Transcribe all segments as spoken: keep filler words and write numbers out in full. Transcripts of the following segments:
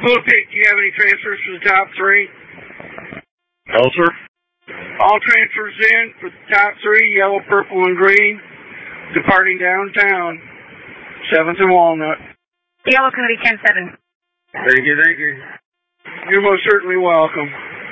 Blue Peak, do you have any transfers for the top three? No, sir. All transfers in for the top three, yellow, purple, and green, departing downtown, seventh and Walnut. Yellow's going to be ten seven. Thank you, thank you. You're most certainly welcome.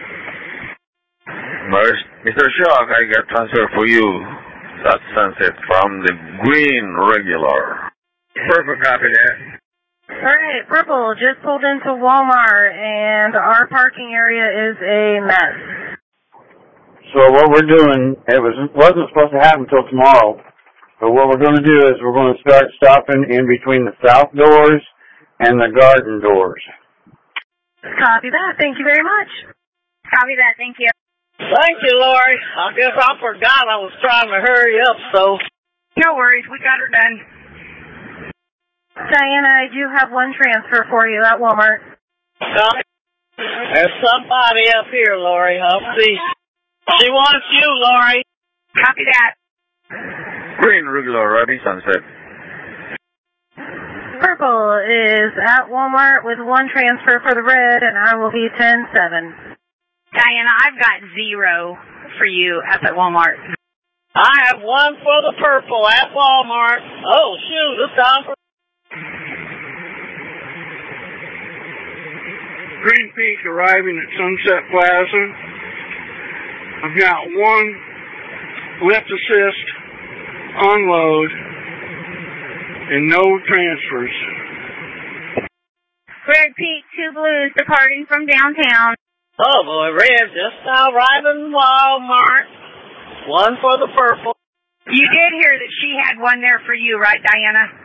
Mister Shock, I got transfer for you. That's Sunset from the green regular. Purple, copy that. Alright, Purple just pulled into Walmart and our parking area is a mess. So what we're doing, it was, wasn't supposed to happen until tomorrow, but what we're going to do is we're going to start stopping in between the south doors and the garden doors. Copy that. Thank you very much. Copy that. Thank you. Thank you, Lori. I guess I forgot I was trying to hurry up, so. No worries. We got her done. Diana, I do have one transfer for you at Walmart. Uh, there's somebody up here, Lori. I'll see. She wants you, Lori. Copy that. Green regular, ready, Sunset. Purple is at Walmart with one transfer for the red, and I will be ten seven. Diana, I've got zero for you at the Walmart. I have one for the purple at Walmart. Oh, shoot, it's time for... Green Peak arriving at Sunset Plaza. I've got one lift assist, unload, and no transfers. Red Peak, two blues departing from downtown. Oh boy, red just now arriving Walmart. One for the purple. You did hear that she had one there for you, right, Diana?